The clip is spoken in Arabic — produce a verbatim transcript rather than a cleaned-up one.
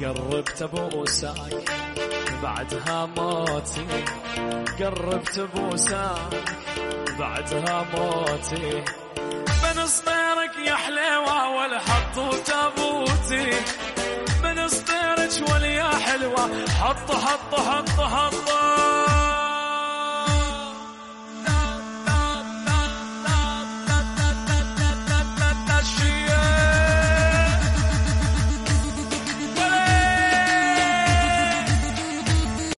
قربت ابوسك بعدها موتي، قربت ابوسك بعدها موتي، من صدرك يا حلوة والحط وتابوتي، من صدرك واليا حلوة حط حط حط حط